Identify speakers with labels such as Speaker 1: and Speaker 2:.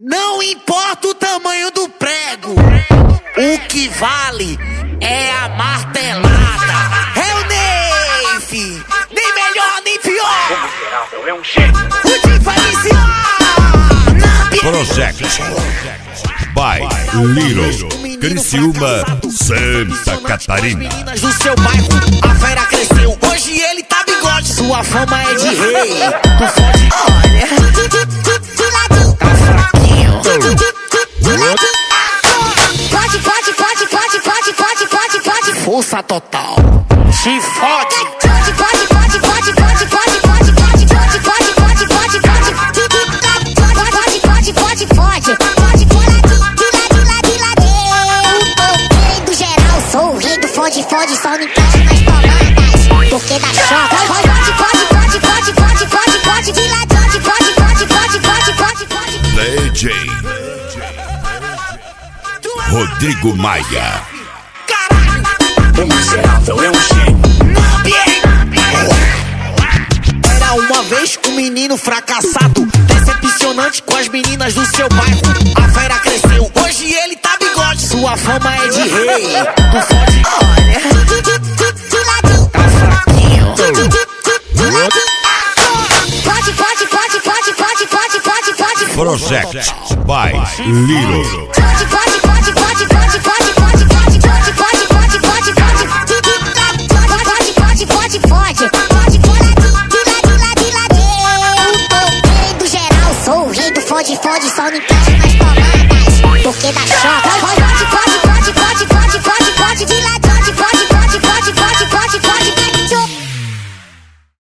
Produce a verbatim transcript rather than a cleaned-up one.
Speaker 1: Não importa o tamanho do prego, o que vale é a martelada. É o Ney, fi, nem melhor nem pior. O time vai iniciar.
Speaker 2: Project by Little Criciúma, Santa Catarina.
Speaker 1: Meninas do seu bairro, a fera cresceu. Hoje ele tá bigode, sua fama é de rei. Tu fode, olha, tá fraquinho. Pode, pode, pode, pode, pode, pode, pode, pode. Força total, se fode. Pode, pode, pode, pode, pode, pode, pode, pode, pode, pode, pode, pode, pode. Pode, pode, pode, pode. Fode, fode, só não encaixa nas tomadas, porque dá choque. Pode, pode, pode, pode, pode, pode, pode, de ladinho, pode, pode, pode, pode, pode, pode.
Speaker 2: D J Rodrigo Maia.
Speaker 1: Caralho,
Speaker 3: O miserável é um gênio.
Speaker 1: Era uma vez um menino fracassado, decepcionante com as meninas do seu bairro. A fera cresceu, hoje ele tá bigode, sua fama é de rei. Tu fode, olha, tá fraquinho. Pode, pode, pode, pode, pode, pode, pode, pode.
Speaker 2: Project by Little.
Speaker 1: Pode, pode, pode, pode, pode, pode, pode, pode, pode, pode, pode, pode, pode, pode, pode, pode, pode, pode.